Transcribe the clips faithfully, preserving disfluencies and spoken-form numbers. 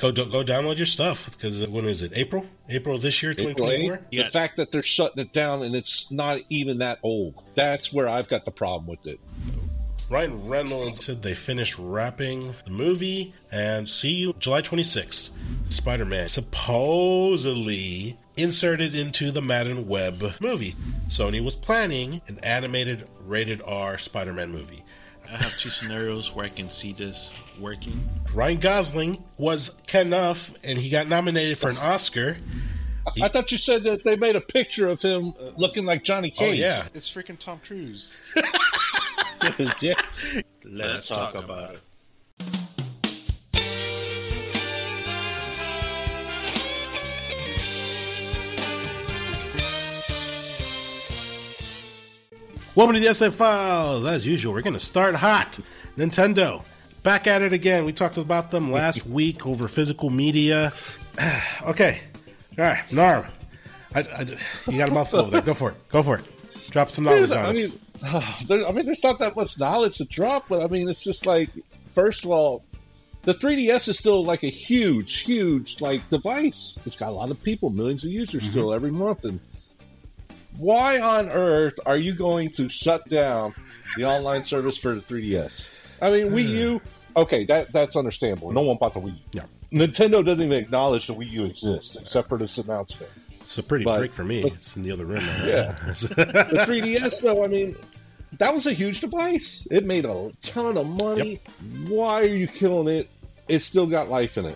Go go download your stuff, because when is it? April? April this year, twenty twenty-four? Yeah. The fact that they're shutting it down and it's not even that old, that's where I've got the problem with it. Ryan Reynolds said they finished wrapping the movie, and see you July twenty-sixth. Spider-Man supposedly inserted into the Madden Web movie. Sony was planning an animated rated R Spider-Man movie. I have two scenarios where I can see this working. Ryan Gosling was Knuff, and he got nominated for an Oscar. He, I thought you said that they made a picture of him looking like Johnny Cage. Oh, yeah. It's freaking Tom Cruise. Yeah. Let's, Let's talk, talk about it. Welcome to the S A Files. As usual, we're going to start hot. Nintendo, back at it again. We talked about them last week over physical media. Okay. All right. Narm, I, I, you got a mouthful over there. Go for it. Go for it. Drop some knowledge Dude, on I us. Mean, uh, there, I mean, there's not that much knowledge to drop, but I mean, it's just like, first of all, the three D S is still like a huge, huge like device. It's got a lot of people, millions of users mm-hmm. still every month, and why on earth are you going to shut down the online service for the three D S? I mean, Wii U, okay, that that's understandable. No one bought the Wii U. Yeah. Nintendo doesn't even acknowledge the Wii U exists, except for this announcement. It's a pretty but, break for me. But, it's in the other room. Now. Yeah. The three D S, though, I mean, that was a huge device. It made a ton of money. Yep. Why are you killing it? It's still got life in it.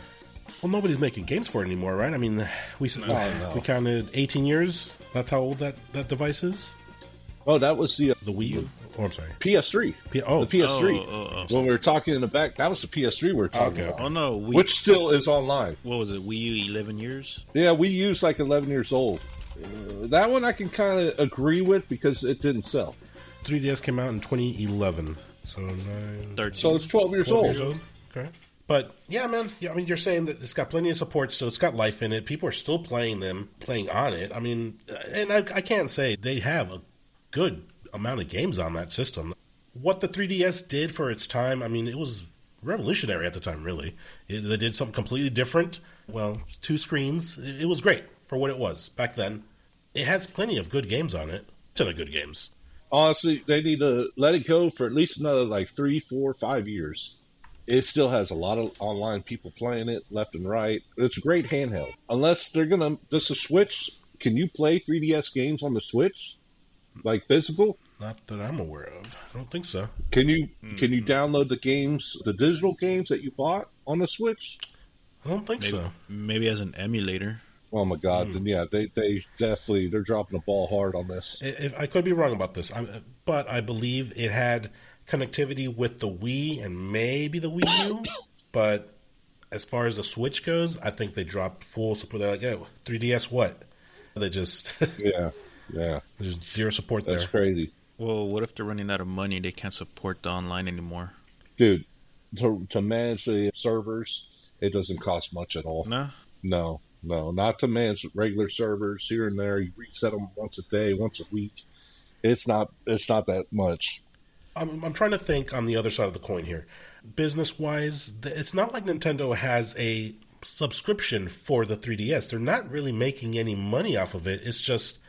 Well, nobody's making games for it anymore, right? I mean, we oh, no. we counted eighteen years. That's how old that, that device is? Oh, that was the... Uh, the Wii U? Oh, I'm sorry. P S three. P- oh. The P S three. Oh, oh, oh. When we were talking in the back, that was the P S three we were talking okay. about. Oh, no. Wii, which still is online. What was it? Wii U eleven years? Yeah, Wii U's like eleven years old. Uh, that one I can kind of agree with because it didn't sell. three D S came out in twenty eleven. So, nine, thirteen. So it's twelve years twelve old. Years old. Okay. But, yeah, man, yeah, I mean, you're saying that it's got plenty of support, so it's got life in it. People are still playing them, playing on it. I mean, and I, I can't say they have a good amount of games on that system. What the three D S did for its time, I mean, it was revolutionary at the time, really. It, they did something completely different. Well, two screens. It, it was great for what it was back then. It has plenty of good games on it. Ton of good games. Honestly, they need to let it go for at least another, like, three, four, five years. It still has a lot of online people playing it left and right. It's a great handheld. Unless they're going to... Does the Switch... Can you play three D S games on the Switch? Like physical? Not that I'm aware of. I don't think so. Can you mm-hmm. Can you download the games, the digital games that you bought on the Switch? I don't think maybe, so. Maybe as an emulator. Oh, my God. Mm. Then, yeah, they, they definitely... They're dropping the ball hard on this. If, I could be wrong about this, I'm, but I believe it had... connectivity with the Wii and maybe the Wii U, but as far as the Switch goes, I think they dropped full support. They're like, oh, three D S what? They just... yeah, yeah. There's zero support That's there. That's crazy. Well, what if they're running out of money? They can't support the online anymore. Dude, to, to manage the servers, it doesn't cost much at all. No? No, no. Not to manage regular servers here and there. You reset them once a day, once a week. It's not. It's not that much. I'm, I'm trying to think on the other side of the coin here. Business-wise, it's not like Nintendo has a subscription for the three D S. They're not really making any money off of it. It's just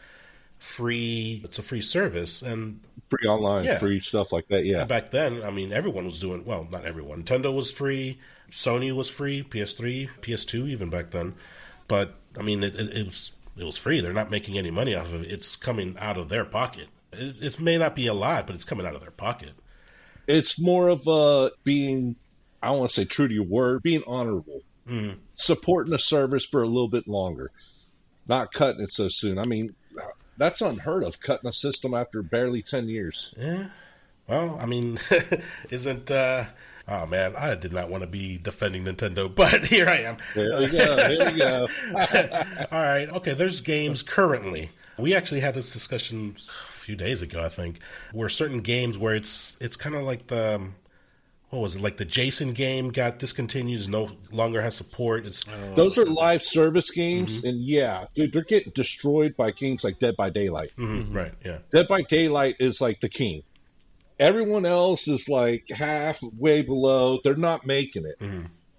free. It's a free service. And free online, yeah. free stuff like that, yeah. And back then, I mean, everyone was doing, well, not everyone. Nintendo was free. Sony was free. P S three, P S two even back then. But, I mean, it, it, it was it was free. They're not making any money off of it. It's coming out of their pocket. It, it may not be a lot, but it's coming out of their pocket. It's more of uh, being, I don't want to say true to your word, being honorable. Mm. Supporting the service for a little bit longer. Not cutting it so soon. I mean, that's unheard of, cutting a system after barely ten years. Yeah. Well, I mean, isn't... Uh, oh, man, I did not want to be defending Nintendo, but here I am. There we go. There we go. All right. Okay, there's games currently. We actually had this discussion a few days ago, I think, where certain games where it's it's kind of like the, what was it, like the Jason game got discontinued, no longer has support. It's uh, Those are live service games, mm-hmm. and yeah, dude, they're getting destroyed by games like Dead by Daylight. Mm-hmm. Right, yeah. Dead by Daylight is like the king. Everyone else is like half, way below. They're not making it. Mm-hmm.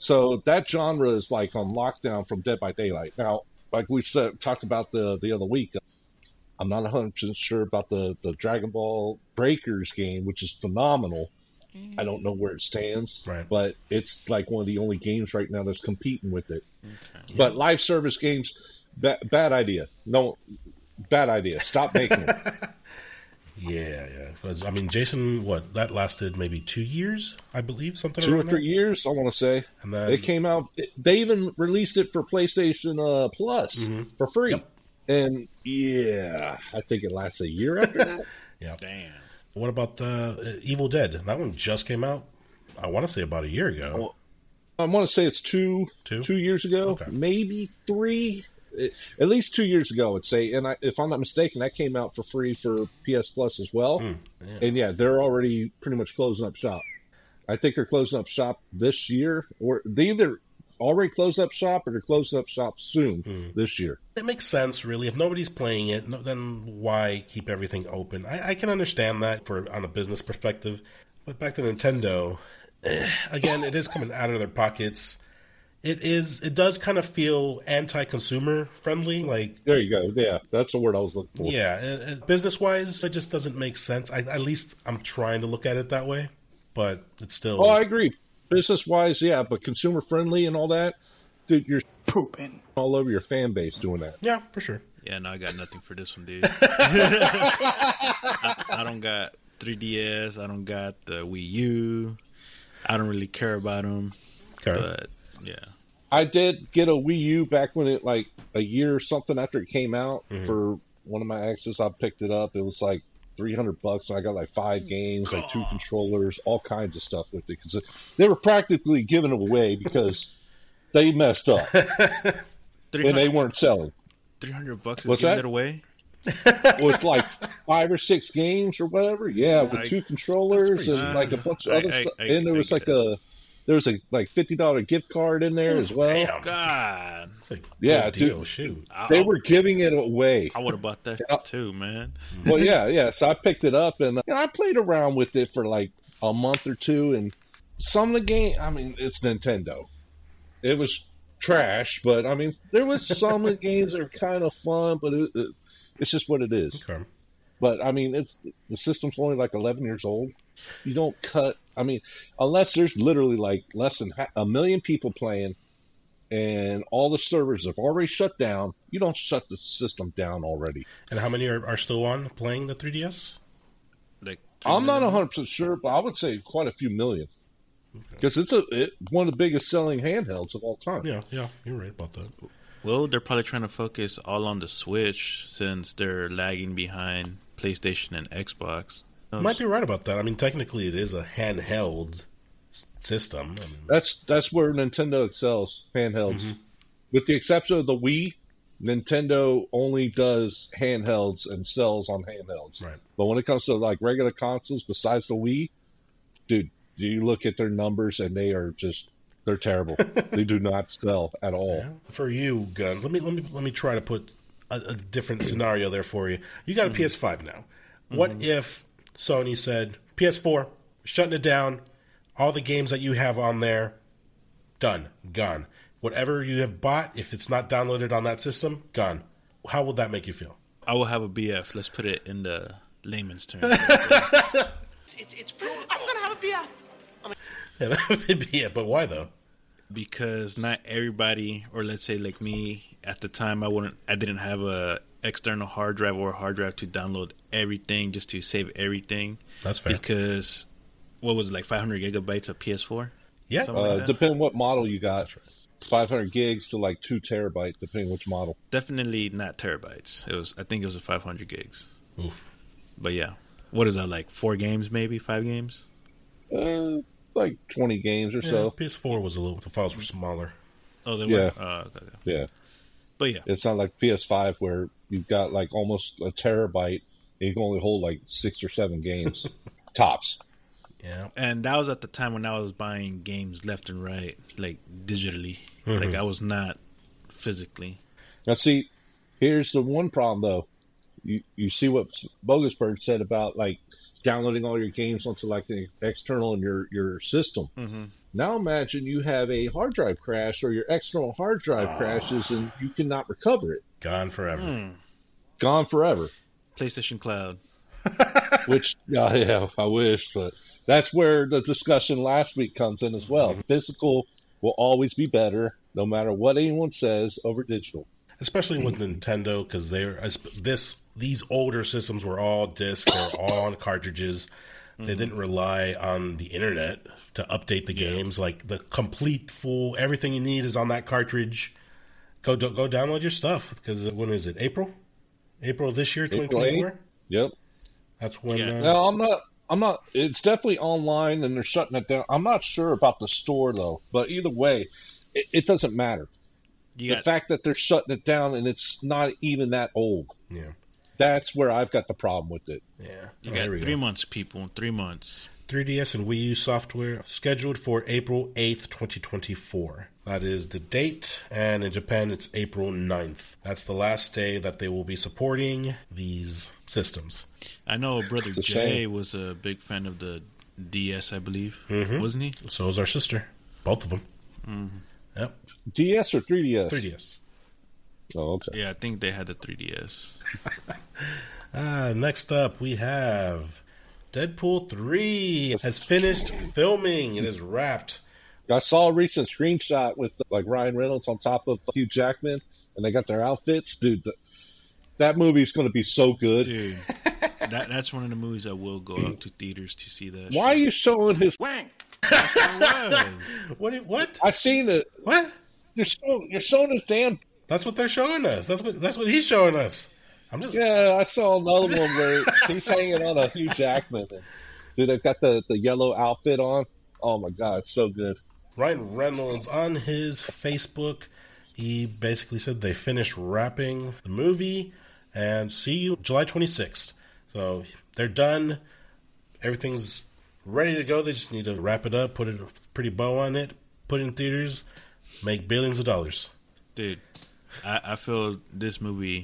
So that genre is like on lockdown from Dead by Daylight. Now, like we said, talked about the the other week, I'm not one hundred percent sure about the, the Dragon Ball Breakers game, which is phenomenal. I don't know where it stands, right. but it's like one of the only games right now that's competing with it. Okay. But live service games, ba- bad idea. No, bad idea. Stop making them. Yeah, yeah. I mean, Jason, what, that lasted maybe two years, I believe, something Two or three that? years, I want to say. And then it came out, they even released it for PlayStation uh, Plus mm-hmm. for free. Yep. And yeah, I think it lasts a year after that. Yeah. Damn. What about uh, Evil Dead? That one just came out, I want to say about a year ago. Well, I want to say it's two, two, two years ago, okay. maybe three. It, at least two years ago, I'd say. And I, if I'm not mistaken, that came out for free for P S Plus as well. Mm, yeah. And yeah, they're already pretty much closing up shop. I think they're closing up shop this year, or they either already closed up shop or they're closing up shop soon mm. this year. It makes sense, really. If nobody's playing it, then why keep everything open? I, I can understand that for on a business perspective. But back to Nintendo, eh, again, it is coming out of their pockets. It is. It does kind of feel anti-consumer friendly. Like there you go. Yeah, that's the word I was looking for. Yeah, business-wise, it just doesn't make sense. I, at least I'm trying to look at it that way, but it's still. Oh, I agree. Business-wise, yeah, but consumer-friendly and all that, dude, you're pooping all over your fan base doing that. Yeah, for sure. Yeah, no, I got nothing for this one, dude. I, I don't got three D S. I don't got the Wii U. I don't really care about them. Okay. But yeah, I did get a Wii U back when it like a year or something after it came out mm-hmm. for one of my exes. I picked it up. It was like three hundred bucks. And I got like five games, like two controllers, all kinds of stuff with it because they were practically giving them away because they messed up and they weren't selling. Three hundred bucks is What's giving that? it away. With like five or six games or whatever, yeah, with I, two controllers and uh, like a bunch of I, other I, stuff. I, And there was I like a there was a like fifty dollar gift card in there as well. Damn, God, that's a yeah, good deal. dude, Shoot, they I, were giving it away. I would have bought that too, man. Well, yeah, yeah. So I picked it up and you know, I played around with it for like a month or two, and some of the game. I mean, it's Nintendo. It was trash, but I mean, there was some of the games that are kind of fun, but it, it, it's just what it is. Okay. But I mean, it's the system's only like eleven years old. You don't cut. I mean, unless there's literally like less than a million people playing, and all the servers have already shut down. You don't shut the system down already. And how many are, are still on playing the three D S? Like I'm not one hundred percent sure, but I would say quite a few million. Because okay. it's a it, one of the biggest selling handhelds of all time. Yeah, yeah, you're right about that. Well, they're probably trying to focus all on the Switch since they're lagging behind PlayStation and Xbox. You might be right about that. I mean, technically, it is a handheld s- system. I mean, that's that's where Nintendo excels, handhelds. Mm-hmm. With the exception of the Wii, Nintendo only does handhelds and sells on handhelds. Right. But when it comes to like regular consoles, besides the Wii, dude, you look at their numbers and they are just they're terrible. They do not sell at all. Yeah. For you, Guns, let me let me let me try to put a, a different scenario there for you. You got a mm-hmm. P S five now. Mm-hmm. What if Sony said P S four, shutting it down, all the games that you have on there, done, gone. Whatever you have bought, if it's not downloaded on that system, gone. How would that make you feel? I will have a B F. Let's put it in the layman's terms. it's it's brutal. I'm gonna have a B F. Yeah, that would be it. But why though? Because not everybody, or let's say like me, at the time I wouldn't, I didn't have a external hard drive or a hard drive to download everything just to save everything. That's fair. Because what was it, like five hundred gigabytes of P S four? Yeah, uh, like depending what model you got. That's right. five hundred gigs to like two terabytes, depending which model. Definitely not terabytes. It was, I think it was a five hundred gigs. Oof. But yeah, what is that, like four games, maybe five games? Uh, like twenty games or yeah, so. P S four was a little. The files were smaller. Oh, they yeah. were. Oh, okay, okay. Yeah. But yeah, it's not like P S five where you've got like almost a terabyte and you can only hold like six or seven games tops. Yeah, and that was at the time when I was buying games left and right, like digitally. Mm-hmm. Like I was not physically. Now, see, here's the one problem though. You you see what Bogusberg said about like downloading all your games onto like the external in your your system. Mm-hmm. Now imagine you have a hard drive crash or your external hard drive Oh. crashes and you cannot recover it. Gone forever. Hmm. Gone forever. PlayStation Cloud. Which, yeah, yeah, I wish, but that's where the discussion last week comes in as well. Physical will always be better, no matter what anyone says, over digital. Especially with Nintendo, because they're as- this these older systems were all disc, they're all on cartridges. They didn't rely on the internet to update the games. Like the complete full, everything you need is on that cartridge. Go do, go download your stuff because when is it? April, April of this year, twenty twenty four. Yep. That's when. Yeah. Uh, No, I'm not. I'm not. It's definitely online, and they're shutting it down. I'm not sure about the store though. But either way, it, it doesn't matter. You The got fact that they're shutting it down and it's not even that old. yeah, That's where I've got the problem with it. yeah. you Oh, got there we three go. months, people. Three months. three D S and Wii U software scheduled for April eighth, twenty twenty-four. That is the date, and in Japan it's April ninth. That's the last day that they will be supporting these systems. I know Brother It's a Jay shame. was a big fan of the D S, I believe. Mhm. Wasn't he? So is our sister. Both of them. Mm-hmm. Yep. D S or three D S? three D S. Oh, okay. Yeah, I think they had the three D S. Ah, next up we have Deadpool three has finished filming. It is wrapped. I saw a recent screenshot with like Ryan Reynolds on top of Hugh Jackman, and they got their outfits. Dude, the, that movie's going to be so good. Dude, that, that's one of the movies I will go out to theaters to see that. Why are you showing his? Wank. shit. What? What? I've seen it. What? You're showing, you're showing his damn. That's what they're showing us. That's what. That's what he's showing us. I'm just. Yeah, I saw another one where he's hanging on a Hugh Jackman. And, dude, they've got the, the yellow outfit on. Oh my god, it's so good. Ryan Reynolds on his Facebook, he basically said they finished wrapping the movie and see you July twenty-sixth. So they're done. Everything's ready to go. They just need to wrap it up, put a pretty bow on it, put it in theaters, make billions of dollars. Dude, I, I feel this movie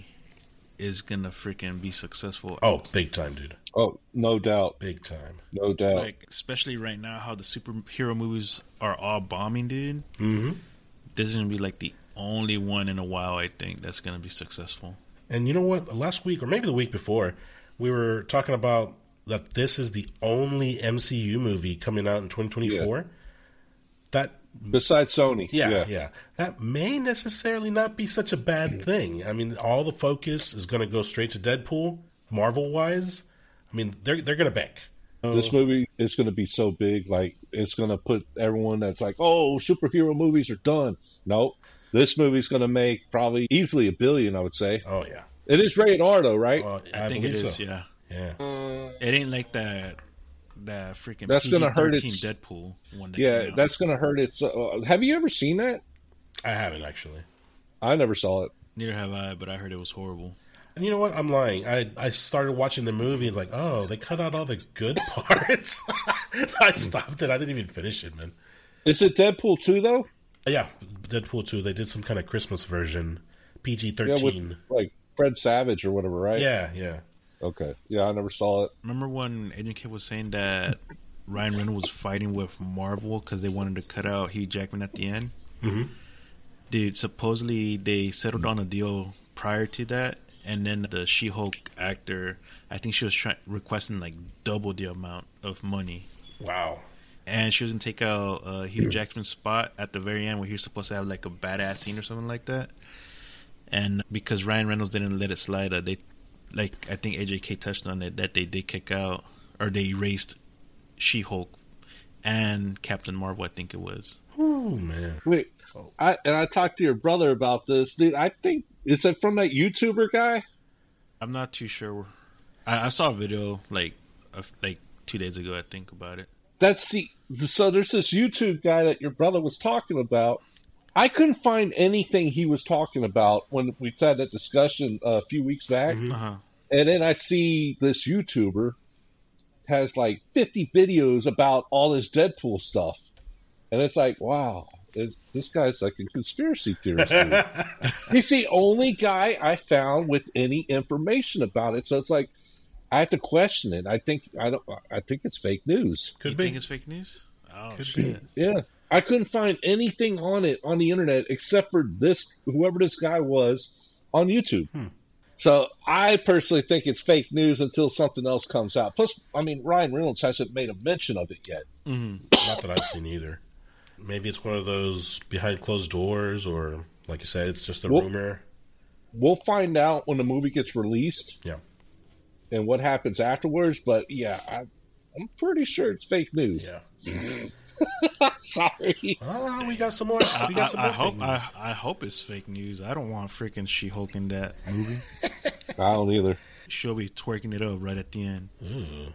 is gonna freaking be successful. Oh, big time, dude. Oh, no doubt, Big time. no doubt. Like, especially right now, how the superhero movies are all bombing, dude. Mm-hmm. This is gonna be like the only one in a while, I think, that's gonna be successful. And you know what? Last week, or maybe the week before, we were talking about that this is the only M C U movie coming out in twenty twenty-four. Yeah. That Besides Sony, Yeah, yeah, yeah. That may necessarily not be such a bad thing. I mean, all the focus is going to go straight to Deadpool, Marvel-wise. I mean, they're they're going to bank. This movie is going to be so big, like it's going to put everyone that's like, "Oh, superhero movies are done." No, this movie's going to make probably easily a billion. I would say Oh yeah, it is rated R, though, right? Uh, I, think it believe is, so. yeah. Yeah, It ain't like that that freaking That's gonna hurt P G its- thirteen Deadpool one. That yeah, came out. that's going to hurt its. Uh, have you ever seen that? I haven't actually. I never saw it. Neither have I, but I heard it was horrible. And you know what? I'm lying. I I started watching the movie like, oh, they cut out all the good parts. I stopped it. I didn't even finish it, man. Is it Deadpool two though? Yeah, Deadpool two. They did some kind of Christmas version, P G Yeah, with thirteen. like Fred Savage or whatever, right? Yeah, yeah. Okay. Yeah, I never saw it. Remember when Agent K was saying that Ryan Reynolds was fighting with Marvel because they wanted to cut out Hugh Jackman at the end? Mm-hmm. Dude, supposedly they settled on a deal prior to that, and then the She-Hulk actor, I think she was try- requesting like double the amount of money, Wow. and she was gonna take out uh, Hugh Jackman's spot at the very end where he was supposed to have like a badass scene or something like that. And because Ryan Reynolds didn't let it slide, uh, they, like I think A J K touched on it, that they did kick out or they erased She-Hulk and Captain Marvel, I think it was. Oh man. Wait, I and I talked to your brother about this, dude. I think is it from that YouTuber guy? I'm not too sure. I, I saw a video like of, like two days ago, I think, about it. That's the so there's this YouTube guy that your brother was talking about. I couldn't find anything he was talking about when we had that discussion a few weeks back. Mhm. Uh huh. And then I see this YouTuber has like fifty videos about all his Deadpool stuff. And it's like, wow, is, this guy's like a conspiracy theorist. Dude. He's the only guy I found with any information about it. So it's like, I have to question it. I think I don't. I think it's fake news. Could you be. think it's fake news? Oh Could shit! be. Yeah, I couldn't find anything on it on the internet except for this, whoever this guy was, on YouTube. Hmm. So I personally think it's fake news until something else comes out. Plus, I mean, Ryan Reynolds hasn't made a mention of it yet. Mm-hmm. Not that I've seen either. Maybe it's one of those behind closed doors, or like you said, it's just a Well, rumor. We'll find out when the movie gets released. Yeah. And what happens afterwards. But yeah, I, I'm pretty sure it's fake news. Yeah. Sorry. Oh, we got some more. We I, got some I, more I hope fake news. I, I hope it's fake news. I don't want freaking She-Hulk in that movie. I don't either. She'll be twerking it up right at the end. Ooh.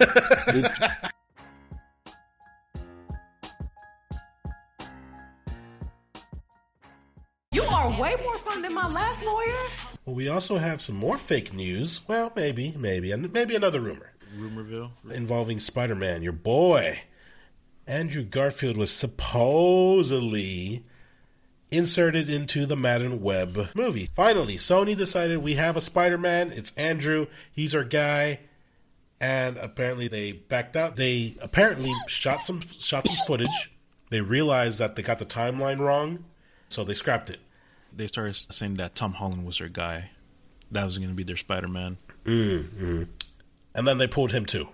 You are way more fun than my last lawyer. Well, we also have some more fake news. Well, maybe, maybe, and maybe another rumor Rumorville. involving Spider-Man. Your boy, Andrew Garfield, was supposedly inserted into the Madden Web movie. Finally, Sony decided we have a Spider-Man. It's Andrew. He's our guy. And apparently they backed out. They apparently shot some shot some footage. They realized that they got the timeline wrong, so they scrapped it. They started saying that Tom Holland was their guy. That was going to be their Spider-Man. Mm-hmm. And then they pulled him too.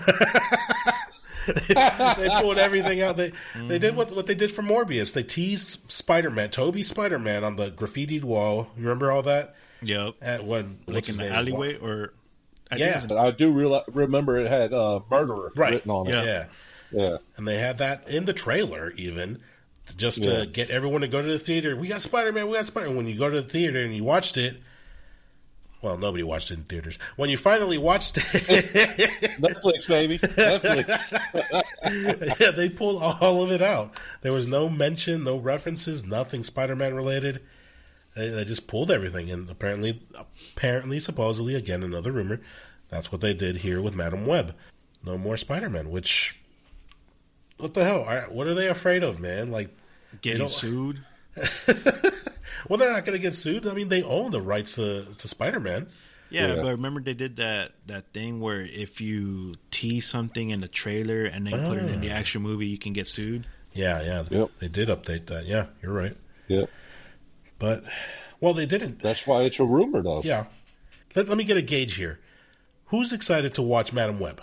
they, they pulled everything out. They mm-hmm. they did what what they did for Morbius. They teased Spider-Man, Toby Spider-Man, on the graffitied wall. You remember all that? Yep. At when Like in the alleyway, or I yeah, think But I do real remember it had uh, murderer right. written on it. Yeah. Yeah. Yeah. And they had that in the trailer even, just Yeah. to get everyone to go to the theater. We got Spider-Man, we got Spider-Man. When you go to the theater and you watched it, well, nobody watched it in theaters. When you finally watched it, Netflix, baby. Netflix. yeah, they pulled all of it out. There was no mention, no references, nothing Spider-Man related. They, they just pulled everything, and apparently, apparently, supposedly, again, another rumor, that's what they did here with Madam Web. No more Spider-Man, which, what the hell? Are- What are they afraid of, man? Like, getting don't- sued. well, they're not going to get sued. I mean, they own the rights to, to Spider-Man. Yeah, Yeah. but remember they did that, that thing where if you tease something in the trailer and then put it in the actual movie, you can get sued? Yeah, yeah, Yep. they did update that. Yeah, you're right. Yeah. But, well, they didn't. That's why it's a rumor, though. Yeah. Let, let me get a gauge here. Who's excited to watch Madam Web?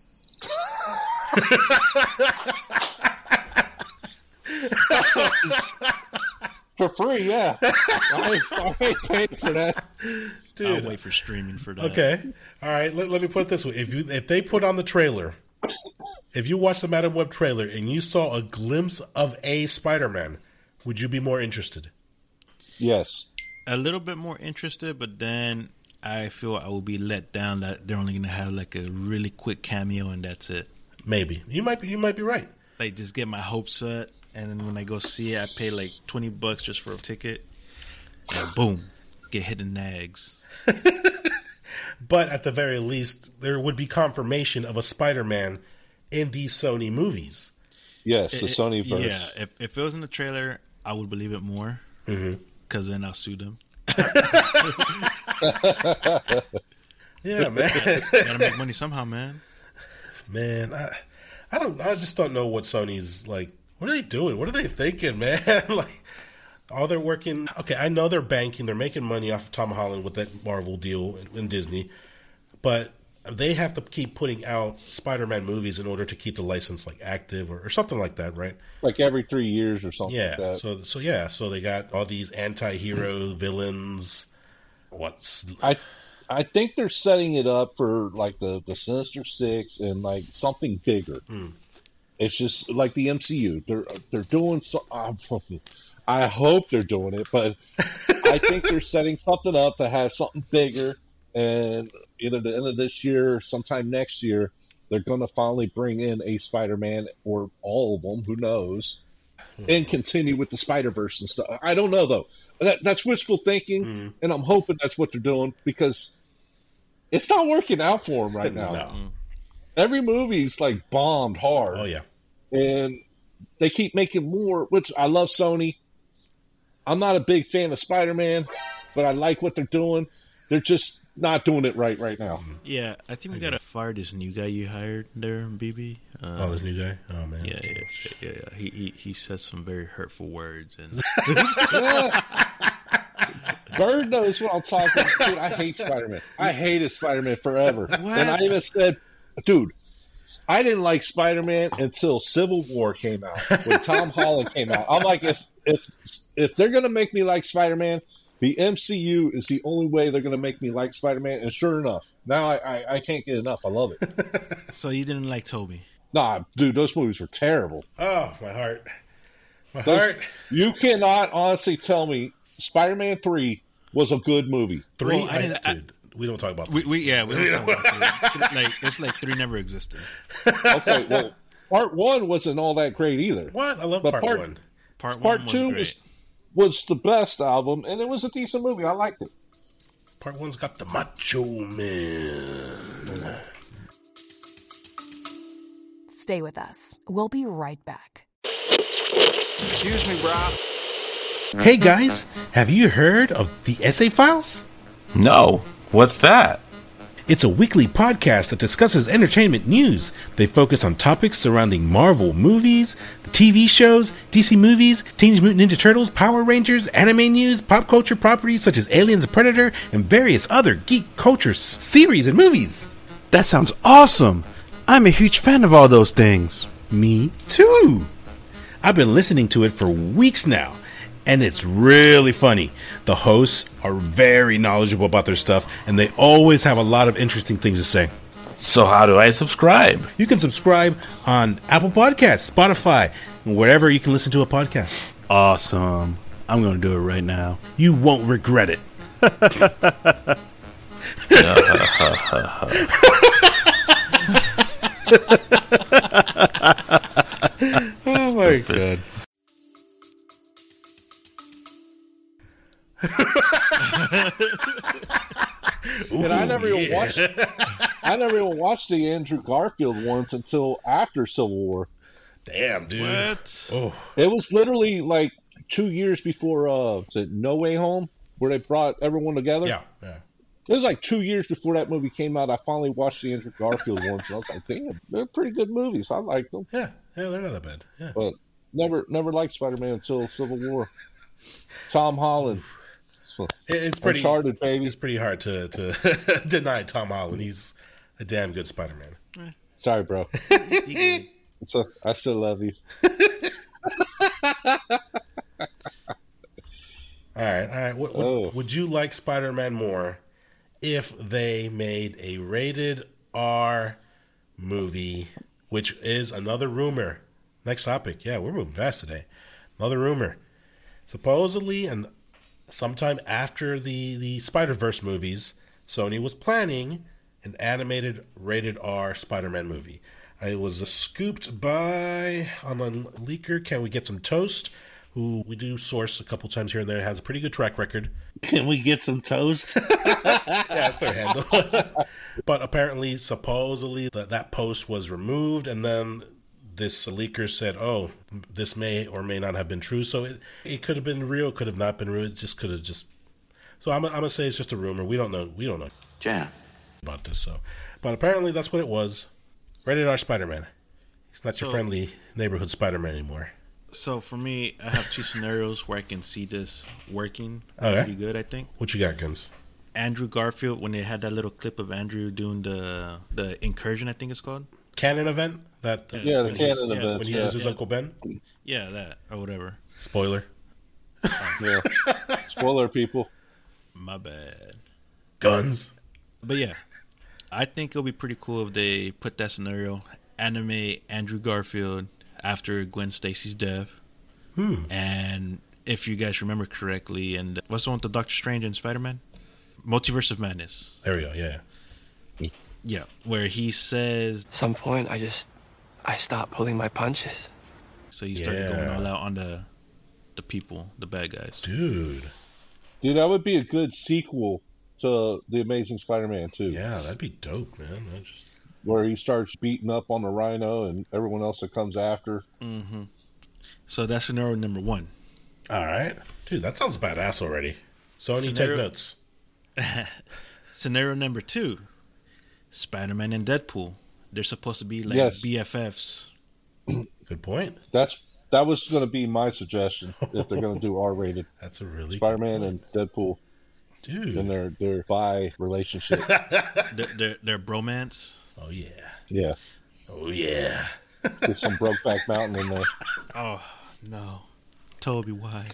For free, yeah. I, I ain't paying for that. Dude. I'll wait for streaming for that. Okay. All right. Let, let me put it this way: if you if they put on the trailer, if you watch the Madam Web trailer and you saw a glimpse of a Spider-Man, would you be more interested? Yes. A little bit more interested, but then I feel I will be let down that they're only going to have like a really quick cameo and that's it. Maybe you might be. You might be right. Like just get my hopes up, and then when I go see it, I pay like twenty bucks just for a ticket, and boom, get hit in the nags. But at the very least, there would be confirmation of a Spider-Man in these Sony movies. Yes, the It- it- Sony verse. Yeah, if, if it was in the trailer, I would believe it more. Because then I'll sue them. Yeah, man. Gotta make money somehow, man. Man, I, I don't. I just don't know what Sony's like. What are they doing? What are they thinking, man? Like, all they're working. Okay, I know they're banking. They're making money off of Tom Holland with that Marvel deal in, in Disney, but they have to keep putting out Spider-Man movies in order to keep the license like active or, or something like that, right? Like every three years or something Yeah. like that. So, so yeah. So they got all these anti-hero villains. What's I I think they're setting it up for like the, the Sinister Six and like something bigger. Hmm. It's just like the M C U. They're they're doing so. I'm fucking- I hope they're doing it, but I think they're setting something up to have something bigger. And either the end of this year or sometime next year, they're going to finally bring in a Spider-Man or all of them. Who knows? And continue with the Spider-Verse and stuff. I don't know though. That, that's wishful thinking, Mm. and I'm hoping that's what they're doing because it's not working out for them right now. No. Every movie's like bombed hard, Oh yeah. and they keep making more. Which I love Sony. I'm not a big fan of Spider-Man, but I like what they're doing. They're just not doing it right right now. Yeah, I think we gotta fire this new guy you hired there, B B. Um, Oh, this new guy. Oh man. Yeah, yeah, yeah, yeah. He, he he says some very hurtful words, and Yeah. Bird knows what I'm talking about. Dude, I hate Spider-Man. I hated Spider-Man forever. And I even said, dude, I didn't like Spider-Man until Civil War came out, when Tom Holland came out. I'm like, if if if they're going to make me like Spider-Man, the M C U is the only way they're going to make me like Spider-Man. And sure enough, now I, I, I can't get enough. I love it. so you didn't like Toby? Nah, dude, those movies were terrible. Oh, my heart. My Those, heart. you cannot honestly tell me Spider-Man three was a good movie. Three. Well, I I, didn't- I- dude, we don't talk about. We, Three. we yeah, we don't talk about three. Like it's like three never existed. Okay, well, part one wasn't all that great either. What? I love But part, part- one. Part, Part one two was was great. was the best album, and it was a decent movie. I liked it. Part one's got the Macho Man. Stay with us. We'll be right back. Excuse me, bro. Hey guys, have you heard of the Essay Files? No. What's that? It's a weekly podcast that discusses entertainment news. They focus on topics surrounding Marvel movies, the T V shows, D C movies, Teenage Mutant Ninja Turtles, Power Rangers, anime news, pop culture properties such as Aliens and Predator, and various other geek culture s- series and movies. That sounds awesome. I'm a huge fan of all those things. Me too. I've been listening to it for weeks now, and it's really funny. The hosts are very knowledgeable about their stuff, and they always have a lot of interesting things to say. So how do I subscribe? You can subscribe on Apple Podcasts, Spotify, and wherever you can listen to a podcast. Awesome. I'm going to do it right now. You won't regret it. Oh my god. And I never even watched. I never even watched the Andrew Garfield ones until after Civil War. Damn, dude. What? Oh, It was literally like two years before uh, is it No Way Home, where they brought everyone together. yeah, yeah. It was like two years before that movie came out. I finally watched the Andrew Garfield ones, and I was like, "Damn, they're pretty good movies. I liked them." Yeah, yeah, they're not that bad. Yeah. But never, never liked Spider-Man until Civil War. Tom Holland, It- It's pretty Uncharted, baby. It's pretty hard to, to deny Tom Holland. He's a damn good Spider-Man. Sorry, bro. It's a, I still love you. All right, all right. What, what, Oh. Would you like Spider-Man more if they made a rated R movie, which is another rumor? Next topic. Yeah, we're moving fast today. Another rumor. Supposedly, and sometime after the, the Spider-Verse movies, Sony was planning an animated rated R Spider-Man movie. It was uh, scooped by on a leaker. Can we get some toast? Who we do source a couple times here and there, has a pretty good track record. Can we get some toast? Yeah, that's their handle. But apparently, supposedly, that that post was removed, and then this leaker said, "Oh, this may or may not have been true." So it, it could have been real, could have not been real. It just could have just. So I'm, I'm gonna say it's just a rumor. We don't know. We don't know Jan. about this. So, but apparently, that's what it was. Rated R Spider-Man. He's not your So- friendly neighborhood Spider-Man anymore. So for me, I have two scenarios where I can see this working Okay. pretty good. I think What you got, Guns? Andrew Garfield, when they had that little clip of Andrew doing the the incursion, I think it's called. Canon event that uh, Yeah, the when he's- canon yeah, event. when he yeah. loses Uncle Ben. Yeah, that or whatever. Spoiler. yeah. Spoiler, people. My bad. Guns. But yeah, I think it'll be pretty cool if they put that scenario, animate Andrew Garfield after Gwen Stacy's death. Hmm. And if you guys remember correctly, and what's the one with the Doctor Strange and Spider-Man? Multiverse of Madness. There we go. Yeah. Yeah, where he says, some point I just I stopped pulling my punches. so he started going Yeah. all out on the the people, the bad guys. Dude. Dude, that would be a good sequel to The Amazing Spider-Man too, Yeah, that'd be dope, man. That just... where he starts beating up on the Rhino and everyone else that comes after. Mm-hmm. So that's scenario number one. All right. Dude, that sounds badass already. Sony, Scenario- take notes. Scenario number two: Spider-Man and Deadpool. They're supposed to be like Yes. B F Fs. Good point. That's that was going to be my suggestion if they're going to do R-rated. That's a really Spider-Man good and Deadpool dude. in their their bi relationship. Their, their, their bromance. Oh yeah. Yeah, Oh yeah. get some Brokeback Mountain in there. Oh no, Toby, why?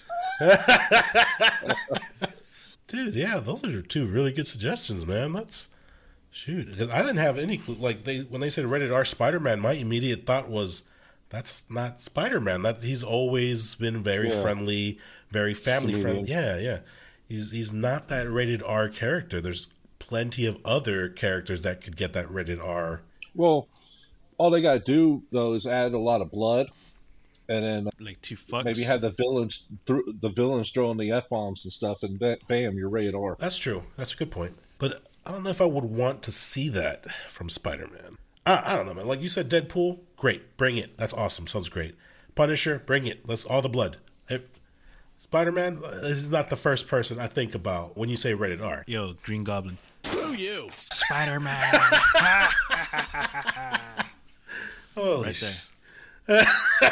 Dude, yeah, those are two really good suggestions, man. That's shoot, because I didn't have any clue. Like they when they said rated R Spider-Man, my immediate thought was that's not Spider-Man. That he's always been very Yeah. friendly, very family Comedian. friendly. Yeah, yeah. He's he's not that rated R character. There's plenty of other characters that could get that rated R. Well, all they got to do though is add a lot of blood, and then Like two fucks. maybe have the villains th- the villains throwing the F bombs and stuff, and ba- bam, you're rated R. That's true. That's a good point. But I don't know if I would want to see that from Spider-Man. I, I don't know, man. Like you said, Deadpool, great. Bring it. That's awesome. Sounds great. Punisher, bring it. Let's all the blood. If, Spider-Man, this is not the first person I think about when you say rated R. Yo, Green Goblin. Screw you. Spider-Man. Holy Right sh- there.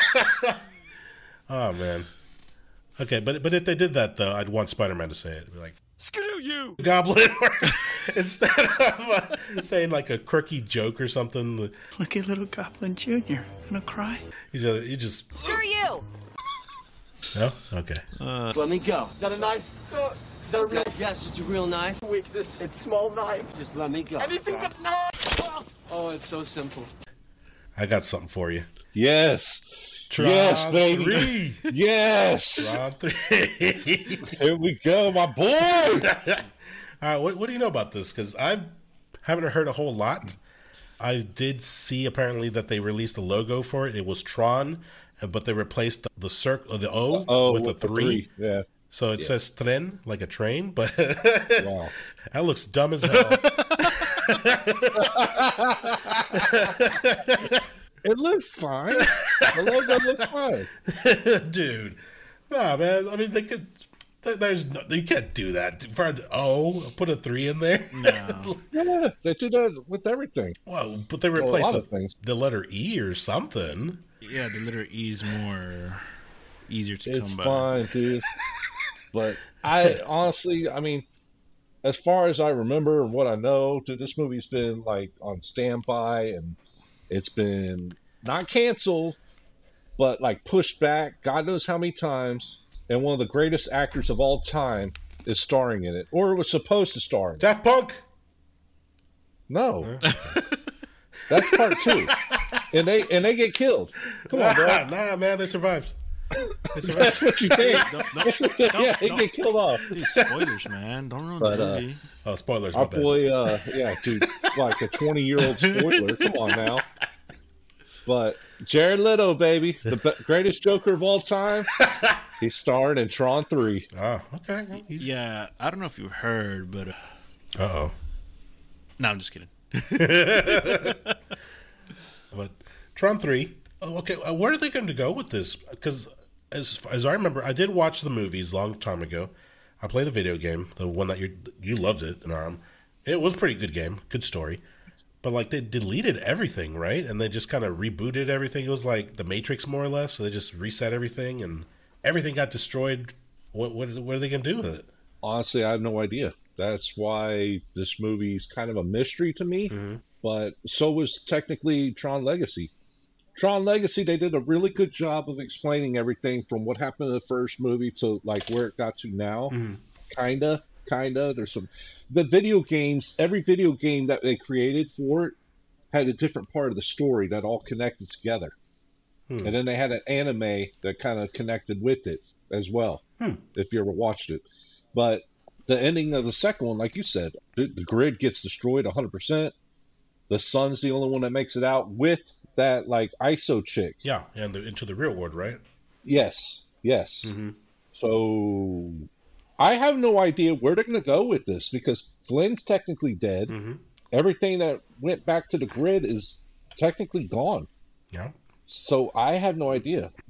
Oh, man. Okay, but but if they did that, though, I'd want Spider-Man to say it. It'd be like, Screw you. Goblin, or instead of uh, saying like a quirky joke or something, Look at little Goblin Junior Gonna cry? you just, you just Screw you. no? Okay. Let me go. Is that a knife? Uh, is that a real? Yes, it's a real knife. Weakness. It's small knife. Just let me go. Anything but knife. Oh, it's so simple. I got something for you. Yes, Tron yes, baby, three. yes. Tron three. Here we go, my boy. All right, what, what do you know about this? Because I haven't heard a whole lot. I did see apparently that they released a logo for it. It was Tron, uh, but they replaced the, the circle, the O, Oh, with the with the three. three, yeah. So it says tren, like a train, but Wow. that looks dumb as hell. It looks fine. The logo looks fine. Dude, nah, man. I mean, they could. There, there's no, you can't do that for an O. Put a three in there. No. Yeah, they do that with everything. Well, but they Well, a replace lot the, of things. the letter E or something. Yeah, the letter E is more easier to It's come by. fine, dude. But I honestly, I mean, as far as I remember and what I know, dude, this movie's been like on standby, and it's been not canceled, but like pushed back. God knows how many times. And one of the greatest actors of all time is starring in it, or was supposed to star in it. Daft Punk. No, that's part two, and they and they get killed. Come on, bro. Nah, man, they survived. They survived. That's what you think. Don't- don't- Yeah, they don't- get killed off. Dude, spoilers, man. Don't ruin But, the uh, movie. Oh, spoilers. my Our bad. boy, uh, yeah, dude, like a twenty-year-old spoiler. Come on now. But Jared Leto, baby, the be- greatest Joker of all time. He starred in Tron three. Oh, okay. He's... Yeah, I don't know if you heard, but uh, Uh oh. no, I'm just kidding. But Tron three. Oh, okay, uh, where are they going to go with this? Because as as I remember, I did watch the movies a long time ago. I played the video game, the one that you you loved it, and um, it was a pretty good game, good story. But like they deleted everything, right? And they just kind of rebooted everything. It was like the Matrix, more or less. So they just reset everything, and everything got destroyed. What what what are they going to do with it? Honestly, I have no idea. That's why this movie's kind of a mystery to me. Mm-hmm. But so was technically Tron Legacy. Tron Legacy, they did a really good job of explaining everything from what happened in the first movie to like where it got to now. Mm-hmm. Kinda, kinda. There's some the video games. Every video game that they created for it had a different part of the story that all connected together. Hmm. And then they had an anime that kind of connected with it as well. Hmm. If you ever watched it, but the ending of the second one, like you said, the, the grid gets destroyed one hundred percent. The sun's the only one that makes it out with that like I S O chick. Yeah, and the, into the real world, right? Yes, yes. Mm-hmm. So I have no idea where they're going to go with this because Flynn's technically dead. Mm-hmm. Everything that went back to the grid is technically gone. Yeah. So I have no idea. But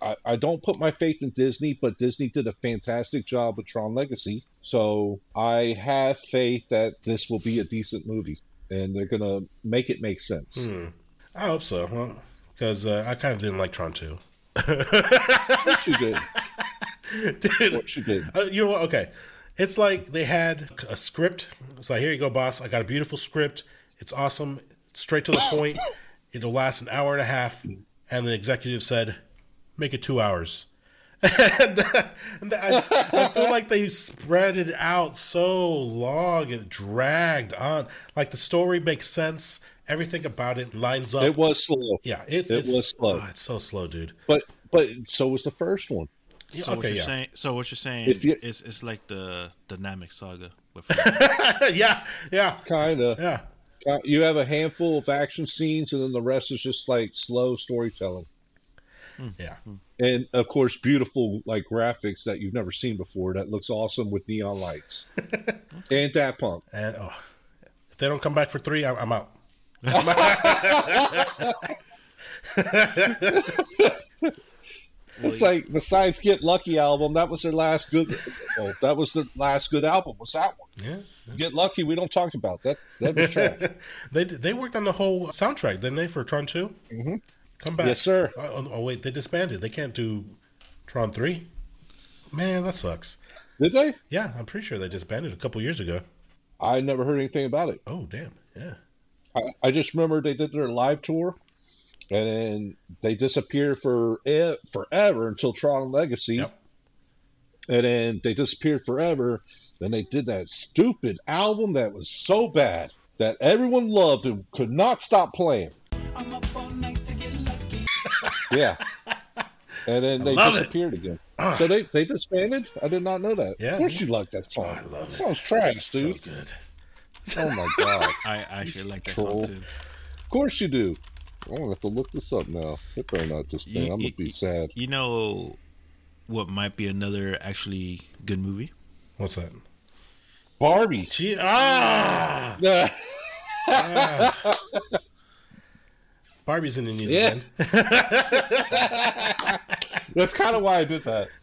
I, I don't put my faith in Disney, but Disney did a fantastic job with Tron Legacy. So I have faith that this will be a decent movie, and they're going to make it make sense. Hmm. I hope so. Well, because uh, I kind of didn't like Tron two. Of course you did. Dude, What you did. Uh, you know what? Okay. It's like they had a script. It's like, here you go, boss. I got a beautiful script. It's awesome. Straight to the point. It'll last an hour and a half. And the executive said, make it two hours. and, uh, and I, I feel like they spread it out so long and dragged on. Like the story makes sense. Everything about it lines up. It was slow. Yeah, it, it it's, was slow. Oh, it's so slow, dude. But but so was the first one. So okay, what you're yeah. saying? So what you're saying If you- is it's like the dynamic saga. With yeah, yeah, Kind of. yeah. You have a handful of action scenes, and then the rest is just like slow storytelling. Yeah. And of course, beautiful like graphics that you've never seen before. That looks awesome with neon lights and Daft Punk. And oh, if they don't come back for three, I'm, I'm out. It's like besides Get Lucky album, that was their last good. Well, that was their last good album. Was that one? Yeah. Get Lucky, we don't talk about that. That was trash. they they worked on the whole soundtrack, didn't they, for Tron two? Mm-hmm. Come back, Yes, sir. Oh, oh wait, they disbanded. They can't do Tron three. Man, that sucks. Did they? Yeah, I'm pretty sure they disbanded a couple years ago. I never heard anything about it. Oh, damn. Yeah. I, I just remember they did their live tour, and then they disappeared for e- forever until Tron Legacy. Yep. And then they disappeared forever. Then they did that stupid album that was so bad that everyone loved and could not stop playing. I'm up all night to get lucky. Yeah. And then they love disappeared again. So they, they disbanded? I did not know that. Yeah. Of course you like that song. I love That it. song's trash, It's dude. so good. Oh my god. I actually like that Troll. song too. Of course you do. I'm gonna have to look this up now. It better not disband. You- I'm gonna you- be sad. You know what might be another actually good movie? What's that? Barbie. Gee, ah! Barbie's in the news Yeah. again. That's kind of why I did that.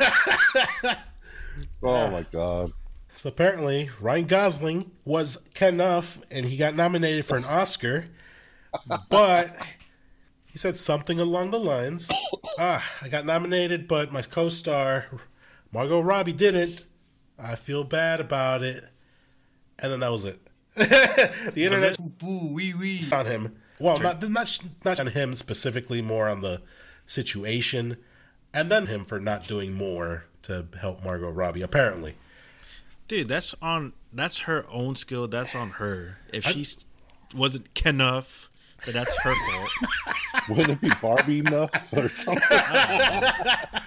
Oh my god. So apparently, Ryan Gosling was Kenough, and he got nominated for an Oscar, but he said something along the lines, ah, I got nominated, but my co-star, Margot Robbie, didn't. I feel bad about it. And then that was it. The internet on him. Well, not, not, not on him specifically, more on the situation, and then him for not doing more to help Margot Robbie, apparently. Dude, that's on that's her own skill. That's on her. If I- she s- wasn't Kenough, then that's her fault. Wouldn't it be Barbie enough or something? I,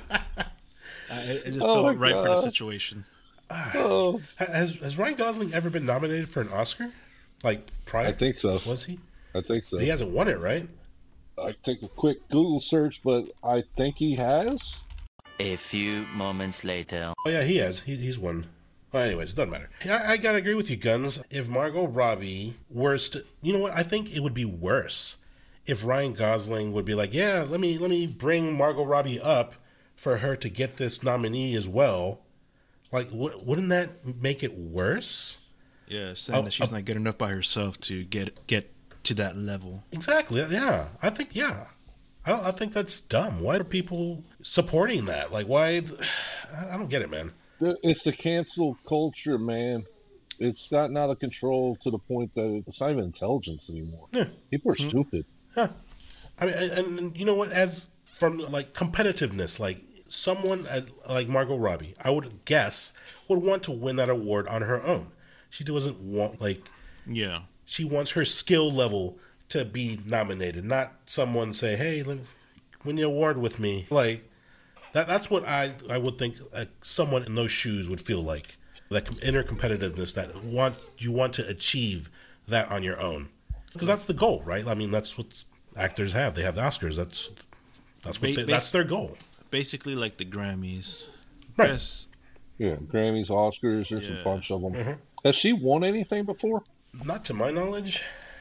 it just Oh felt my right for the God. situation. Oh, Has has Ryan Gosling ever been nominated for an Oscar? Like prior? I think so. Was he? I think so. He hasn't won it, right? I take a quick Google search, but I think he has. A few moments later. Oh yeah, he has. He, he's won. Well, anyways, it doesn't matter. I, I gotta agree with you, Guns. If Margot Robbie were to, you know what? I think it would be worse if Ryan Gosling would be like, yeah, let me let me bring Margot Robbie up for her to get this nominee as well. Like, w- wouldn't that make it worse? Yeah, saying Oh, that she's oh. not good enough by herself to get get to that level. Exactly. Yeah, I think yeah. I don't. I think that's dumb. Why are people supporting that? Like, why? I don't get it, man. It's the cancel culture, man. It's gotten out of control to the point that it's not even intelligence anymore. Yeah. People are stupid. Huh. I mean, and, and you know what? As from like competitiveness, like someone at, like Margot Robbie, I would guess would want to win that award on her own. She doesn't want like, Yeah. she wants her skill level to be nominated, not someone say, "Hey, let me win the award with me." Like that. That's what I I would think uh, someone in those shoes would feel like. That com- inner competitiveness that want you want to achieve that on your own, because that's the goal, right? I mean, that's what actors have. They have the Oscars. That's that's what Ba- they, that's their goal. Basically, like the Grammys. Right. Yes. Yeah, Grammys, Oscars, there's Yeah. a bunch of them. Mm-hmm. Has she won anything before? Not to my knowledge.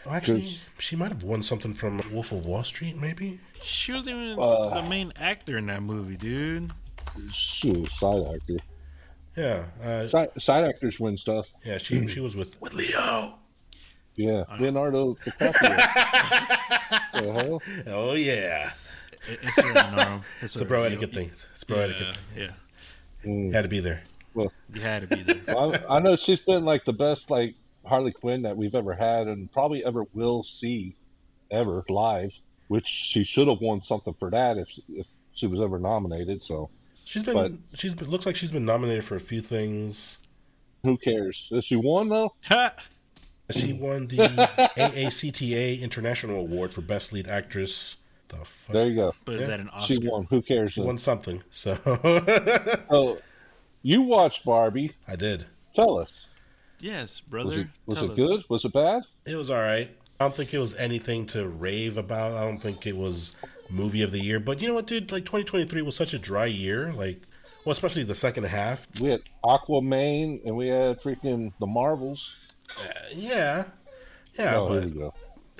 Oh, actually, she might have won something from Wolf of Wall Street, maybe? She was even Uh, the main actor in that movie, dude. She was a side actor. Yeah. Uh, Side, side actors win stuff. yeah, she she was with, with Leo. Yeah, Leonardo DiCaprio. The hell? Oh, yeah. It, it's a norm. It's a bro etiquette thing. It's a bro yeah, etiquette thing. Yeah, Mm. Had to be there. Well, you had to be there. well, I, I know she's been like the best like Harley Quinn that we've ever had, and probably ever will see, ever live. Which she should have won something for that if if she was ever nominated. So She's been, But- she's been, looks like she's been nominated for a few things. who cares? Has she won though? Ha! She won the A A C T A International Award for Best Lead Actress. The fuck? There you go. But is Yeah. that an Oscar? She won. Who cares? She then? won something. So Oh, you watched Barbie. I did. Tell us. Yes, brother. Was it was Tell it us. good? Was it bad? It was all right. I don't think it was anything to rave about. I don't think it was movie of the year. But you know what, dude? Like twenty twenty-three was such a dry year. Like, well, especially the second half. We had Aquaman and we had freaking the Marvels. Uh, yeah, yeah. Oh, here but we go.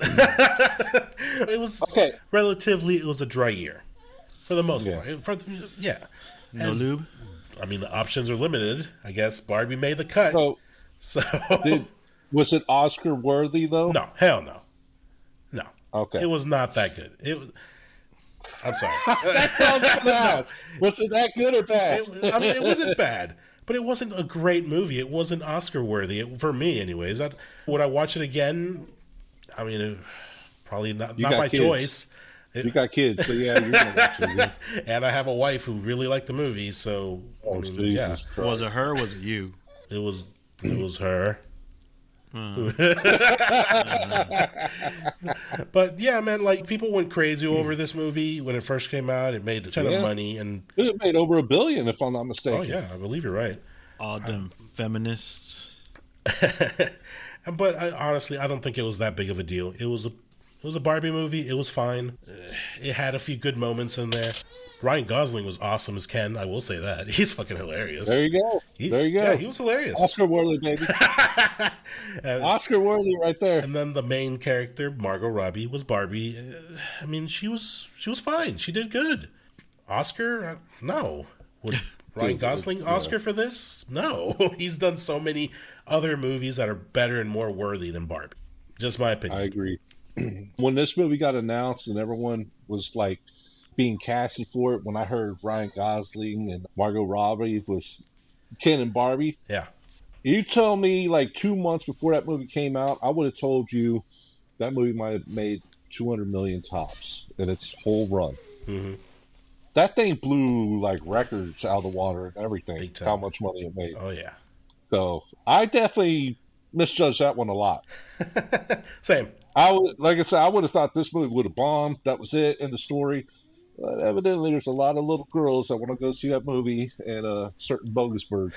it was Okay. relatively. It was a dry year for the most Yeah. part. For the, yeah. No And, lube. I mean, the options are limited. I guess Barbie made the cut. So, So did was it Oscar worthy though? no, hell no, no. Okay. It was not that good. It was. I'm sorry. That's all that matters. Was it that good or bad? It, I mean, it wasn't bad, but it wasn't a great movie. It wasn't Oscar worthy for me, anyways. That would I watch it again? I mean, it, probably not. You Not got by kids. choice. It- You got kids, so yeah, you're gonna watch it again. and I have a wife who really liked the movie, so I Oh, mean, Jesus yeah, Christ. Was it her or was it you? it was it was her. But yeah, man, like people went crazy over this movie when it first came out. It made a ton Yeah. of money, and It made over a billion, if I'm not mistaken. oh yeah, I believe you're right. All them feminists. But I, honestly, I don't think it was that big of a deal. It was a it was a Barbie movie. It was fine. Uh, It had a few good moments in there. Ryan Gosling was awesome as Ken. I will say that he's fucking hilarious. There you go. He- there you go. Yeah, he was hilarious. Oscar worthy, baby. And, Oscar worthy, right there. and then the main character, Margot Robbie, was Barbie. Uh, I mean, she was she was fine. She did good. Oscar? Uh, no. Would Ryan Dude, Gosling no. Oscar for this? No. He's done so many other movies that are better and more worthy than Barbie. Just my opinion. I agree. When this movie got announced and everyone was like being casted for it, when I heard Ryan Gosling and Margot Robbie was Ken and Barbie, Yeah. you tell me like two months before that movie came out, I would have told you that movie might have made two hundred million tops in its whole run. Mm-hmm. That thing blew like records out of the water and everything. Big time. How much money it made. Oh, yeah. So I definitely misjudged that one a lot. Same. I would, like I said, I would have thought this movie would have bombed. That was it in the story. But evidently, there's a lot of little girls that want to go see that movie and a certain bogus bird.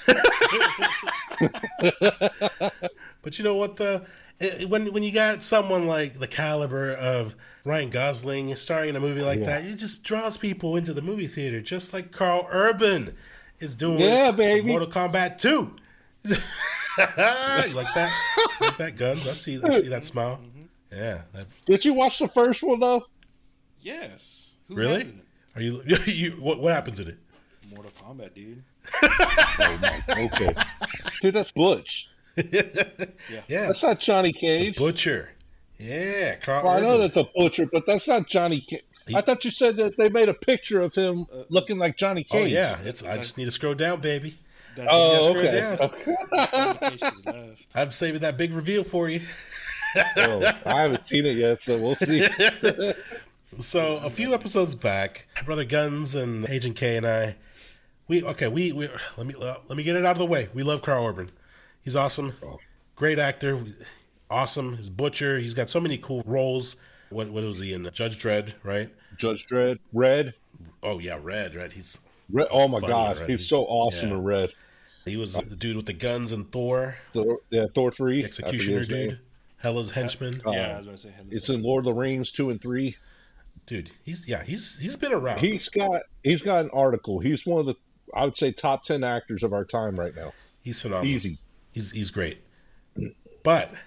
But you know what, though? It- When when you got someone like the caliber of Ryan Gosling starring in a movie like Yeah. that, it just draws people into the movie theater, just like Carl Urban is doing Yeah, baby. Mortal Kombat two. You like that? You like that, Guns? I see, I see that smile. Yeah. That, Did you watch the first one though? Yes. Who really? hasn't? Are you? you what, what happens in it? Mortal Kombat, dude. Oh my, okay, dude, that's Butch. Yeah. That's not Johnny Cage. Butcher. Yeah, Carl Well, I know Urban. that's a butcher, but that's not Johnny Cage. I thought you said that they made a picture of him looking like Johnny Oh Cage. yeah, it's. I just need to scroll down, baby. That's Oh, Just scroll okay. down. Communications left. I'm saving that big reveal for you. Oh, I haven't seen it yet, so we'll see. So a few episodes back, Brother Guns and Agent K and I, we okay, we, we let me uh, let me get it out of the way. We love Carl Urban. He's awesome, great actor, awesome. He's Butcher. He's got so many cool roles. What what was he in? Judge Dredd, right? Judge Dredd, Red. Oh yeah, Red, Red. He's Red. Oh my funny, God, Red. he's so awesome Yeah. in Red. He was the dude with the guns in Thor, Thor, yeah, Thor three, the executioner I forget his dude, Hela's henchman. name. Yeah, I Uh, was about to say. Hell, it's in Lord of the Rings two and three. Dude, he's yeah, he's he's been around. He's got he's got an article. He's one of the I would say top ten actors of our time right now. He's phenomenal. Easy. He's he's great. But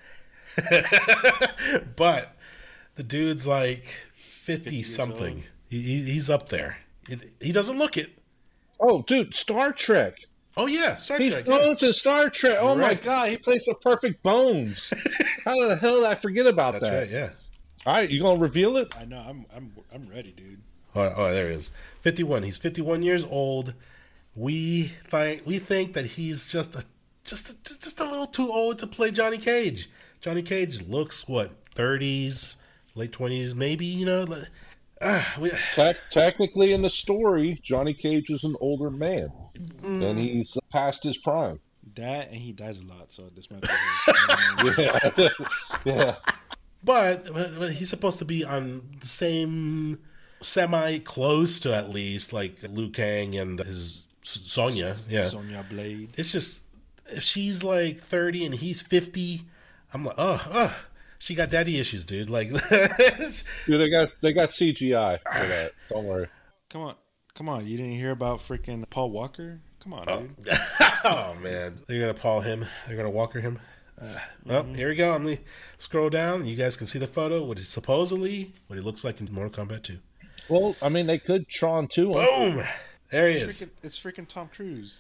But the dude's like fifty something. He, he, he's up there. It, he doesn't look it. Oh, dude, Star Trek. Oh yeah, Star He's Trek. going Yeah. to Star Trek. Oh You're my right. God, he plays the perfect Bones. How the hell did I forget about That's that? right. Yeah. All right, you gonna reveal it? I know. I'm I'm I'm ready, dude. Oh, oh, there he is. fifty-one. He's fifty-one years old. We think we think that he's just a just a, just a little too old to play Johnny Cage. Johnny Cage looks what thirties, late twenties, maybe. You know. Like, uh, we, Te- technically, in the story, Johnny Cage is an older man, Mm. and he's past his prime. That and he dies a lot, so this might be. Yeah, yeah. But, but but he's supposed to be on the same semi close to at least like Liu Kang and his Sonya. Yeah, Sonya Blade. It's just if she's like thirty and he's fifty, I'm like, oh, oh, she got daddy issues, dude. Like, Dude, they got they got C G I for that. Don't worry. Come on, come on! You didn't hear about freaking Paul Walker? Come on, oh. dude. Oh man, they're gonna Paul him. They're gonna Walker him. Uh, well, mm-hmm. Here we go. I'm gonna scroll down. You guys can see the photo. What is supposedly what he looks like in Mortal Kombat two. Well, I mean, they could Tron two. Boom! There he it's is. Freaking, it's freaking Tom Cruise.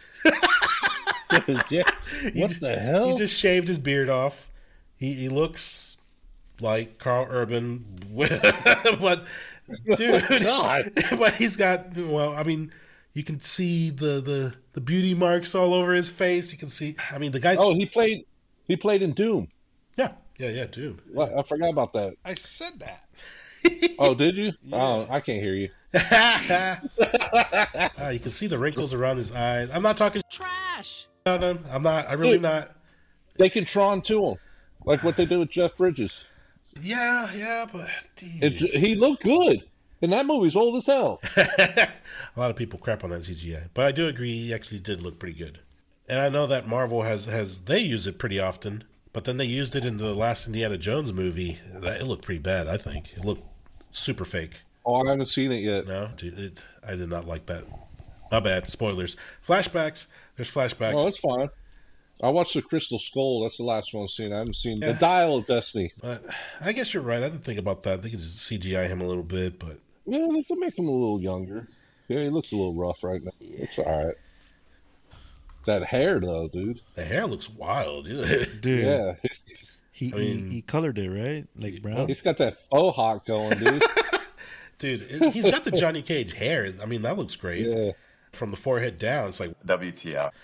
Yeah. What he, the hell? He just shaved his beard off. He he looks like Carl Urban, but dude, God. But he's got. Well, I mean, you can see the, the the beauty marks all over his face. You can see. I mean, the guy's. Oh, he played. He played in Doom. Yeah, yeah, yeah, Doom. What? I forgot about that. I said that. Oh, did you? Yeah. Oh, I can't hear you. uh, you can see the wrinkles around his eyes. I'm not talking Trash. about him. I'm not. I really Dude, not. They can Tron to him, like what they did with Jeff Bridges. Yeah, yeah, but It, he looked good, and that movie's old as hell. A lot of people crap on that C G I, but I do agree he actually did look pretty good. And I know that Marvel has has they use it pretty often, but then they used it in the last Indiana Jones movie. That it looked pretty bad. I think it looked super fake. Oh, I haven't seen it yet. No, dude, it, I did not like that. My bad. Spoilers. Flashbacks. There's flashbacks. Oh, that's fine. I watched the Crystal Skull. That's the last one I've seen. I haven't seen Yeah. the Dial of Destiny. But I guess you're right. I didn't think about that. They could just C G I him a little bit, but Yeah, they can make him a little younger. Yeah, he looks a little rough right now. It's all right. That hair, though, dude. the hair looks wild. Dude. Yeah, He, I mean- he he colored it right, like brown. he's got that faux hawk going, dude. Dude, it- he's got the Johnny Cage hair. I mean, that looks great. Yeah. From the forehead down, it's like W T F.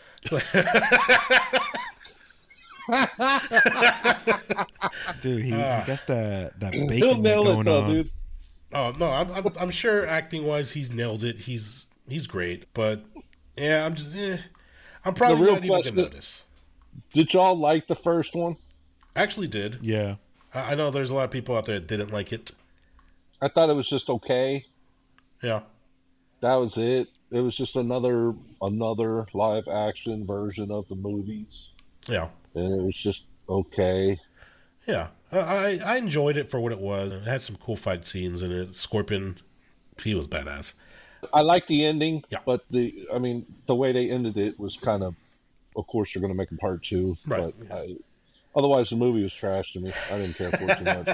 Dude, he, Ah. he got that that He'll bacon nail going it, though, on. dude. Oh no, I'm I'm, I'm sure acting wise he's nailed it. He's he's great, but yeah, I'm just eh, I'm probably The real not even question- gonna notice. Did y'all like the first one? I actually did. Yeah, I, I know there's a lot of people out there that didn't like it. I thought it was just okay. Yeah, That was it. It was just another another live action version of the movies, yeah, and it was just okay. yeah. I I I enjoyed it for what it was. It had some cool fight scenes in it. Scorpion, he was badass. I like the ending, Yeah. but the I mean the way they ended it was kind of. Of course, they're going to make a part two, Right. but I, otherwise the movie was trash to me. I didn't care for it too much.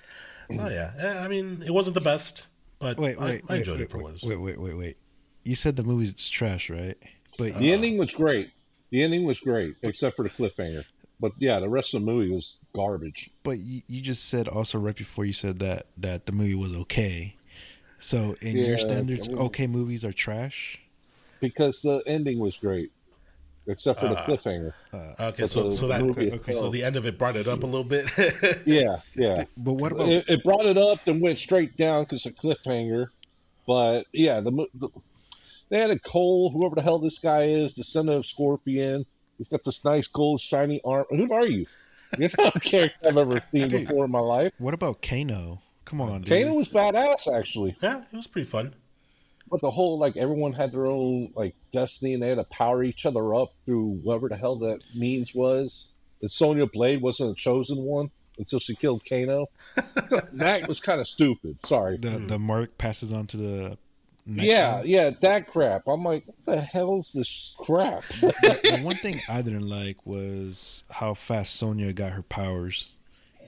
Oh yeah, Eh, I mean it wasn't the best, but wait, wait, I, I enjoyed wait, it for wait, what it was. wait, wait, wait, wait. You said the movie's trash, right? But The ending was great. The ending was great, except for the cliffhanger. But yeah, the rest of the movie was garbage. but you, you just said also right before you said that that the movie was okay. So in your Yeah, standards, I mean- okay movies are trash. Because the ending was great, except for the Uh, cliffhanger. Okay, But so the so that movie okay, so itself- the end of it brought it up a little bit. Yeah, yeah. But what about It, it brought it up and went straight down because of cliffhanger. But yeah, the, mo- the they had a Cole, whoever the hell this guy is, descendant of Scorpion. He's got this nice gold shiny arm. Who are you? You're not a character I've ever seen Dude. before in my life. what about Kano? Come on, dude. Kano was badass actually, Yeah, it was pretty fun. but the whole like everyone had their own like destiny and they had to power each other up through whatever the hell that means was. And Sonya Blade wasn't a chosen one until she killed Kano. That was kind of stupid. Sorry. the the mark passes on to the next Yeah, one. yeah, that crap. I'm like, what the hell is this crap? The one thing I didn't like was how fast Sonya got her powers.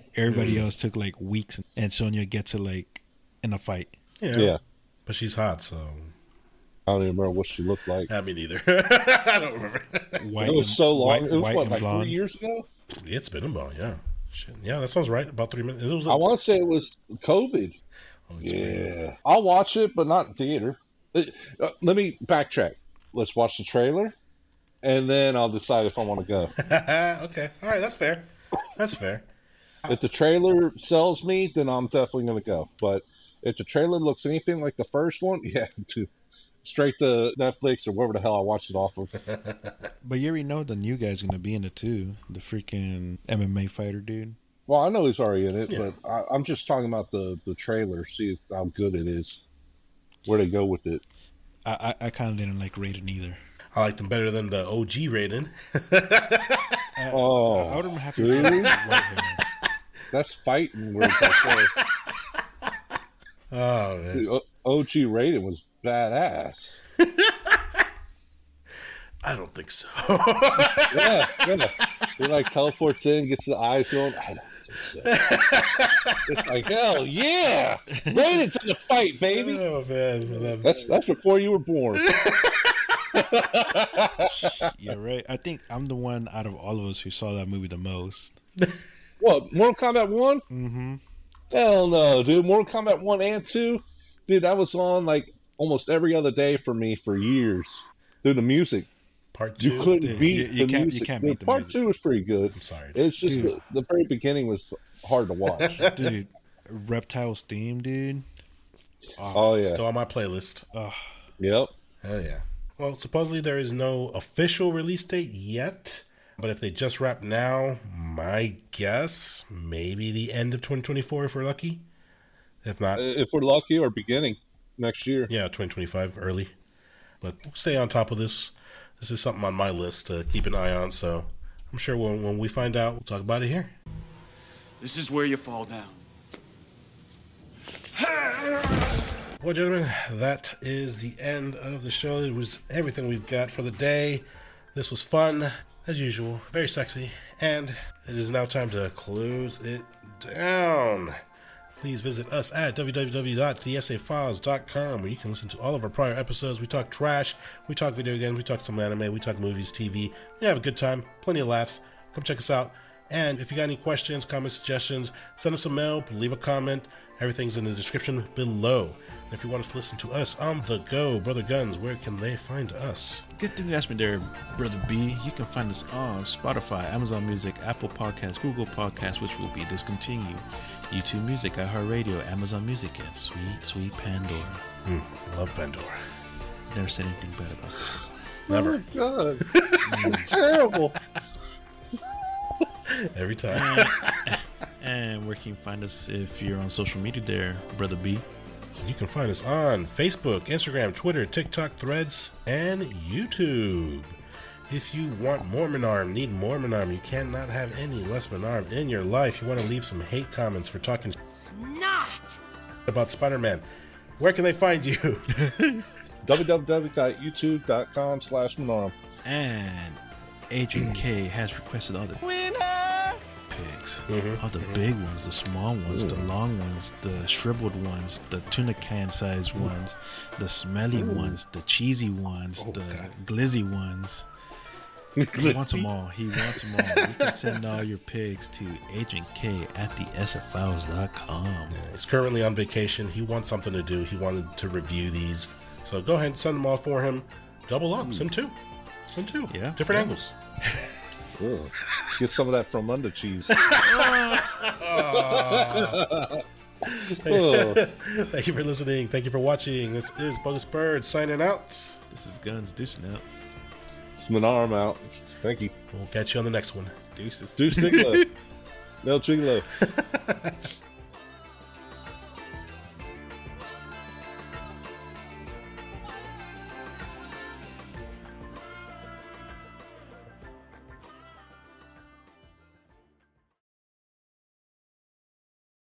Everybody Mm. else took like weeks, and Sonya gets to like in a fight. Yeah. Yeah. But she's hot, so. I don't even remember what she looked like. I mean, either. I don't remember. White It was and- so long. white- it was white what, and like blonde. three years ago? It's been about, yeah. Shit. Yeah, that sounds right. About three minutes. It was I want to say it was COVID. Oh, it's Yeah. weird. I'll watch it, but not in theater. Uh, uh, let me backtrack. Let's watch the trailer, and then I'll decide if I want to go. Okay. All right, that's fair. That's fair. If the trailer sells me, then I'm definitely going to go. But if the trailer looks anything like the first one, yeah, to straight to Netflix or wherever the hell I watched it off of. But you already know the new guy's gonna be in it too. The freaking M M A fighter dude. Well, I know he's already in it, Yeah. but I, I'm just talking about the, the trailer, see how good it is, where they go with it. I I, I kind of didn't like Raiden either. I liked them better than the O G Raiden. Oh, I would have happy dude. with white hair. That's fighting words I say. Oh, man. Dude, O- OG Raiden was badass. I don't think so. Yeah, yeah. He like teleports in, gets the eyes going. I don't think so. It's like, hell yeah! Raiden's in the fight, baby. Oh, man. man. That's that's before you were born. You're right. I think I'm the one out of all of us who saw that movie the most. What, Mortal Kombat one? Mm-hmm. Hell no, dude. Mortal Kombat one and two? Dude, that was on like almost every other day for me for years. Dude, the music. Part two. You couldn't Dude, beat you- you the can't- you music. can't Dude, beat the part music. two was pretty good. I'm sorry. It's just Dude. the, the very beginning was hard to watch. Dude, Reptile's theme, dude. Oh, yeah. Still on my playlist. Ugh. Yep. Hell yeah. Well, supposedly there is no official release date yet, but if they just wrap now, my guess, maybe the end of twenty twenty-four if we're lucky. If not, If we're lucky, or beginning next year. yeah, twenty twenty-five early. But we'll stay on top of this. This is something on my list to keep an eye on, so I'm sure when, when we find out, we'll talk about it here. This is where you fall down. Well, gentlemen, that is the end of the show. It was everything we've got for the day. This was fun, as usual, very sexy, and it is now time to close it down. Please visit us at w w w dot the s a files dot com, where you can listen to all of our prior episodes. We talk trash, we talk video games, we talk some anime, we talk movies, T V. We have a good time, plenty of laughs. Come check us out. And if you got any questions, comments, suggestions, send us a mail, leave a comment. Everything's in the description below. And if you want to listen to us on the go, Brother Guns, where can they find us? Good thing you asked me there, Brother B. You can find us on Spotify, Amazon Music, Apple Podcasts, Google Podcasts, which will be discontinued, YouTube Music, iHeartRadio, Amazon Music, and sweet, sweet Pandora. Mm, love Pandora. Never said anything bad about that. Never. Oh, God. That's terrible. Every time. And, and where can you find us if you're on social media there, Brother B? You can find us on Facebook, Instagram, Twitter, TikTok, Threads, and YouTube. If you want more Menarm, need more Menarm, you cannot have any less Menarm in your life. You want to leave some hate comments for talking Snot! about Spider-Man, where can they find you? w w w dot youtube dot com slash Menarm. And Adrian K has requested all the Winner! pigs. Mhm. All the big ones, the small ones, the long ones, the shriveled ones, the tuna can sized ones, the smelly ones, the cheesy ones, Oh, the God. glizzy ones. He wants them all. He wants them all. You can send all your pigs to Adrian K at the s f files dot com. He's currently on vacation. He wants something to do. He wanted to review these. So go ahead and send them all for him. Double up. Send two. Send two. Yeah. Different Yeah. angles. Ugh. Get some of that from under cheese. Thank you for listening. Thank you for watching. This is Bogus Bird signing out. This is Guns Deucing out. It's Menarm out. Thank you. We'll catch you on the next one. Deuces. Deuce Bigelow. Mel Gigolo.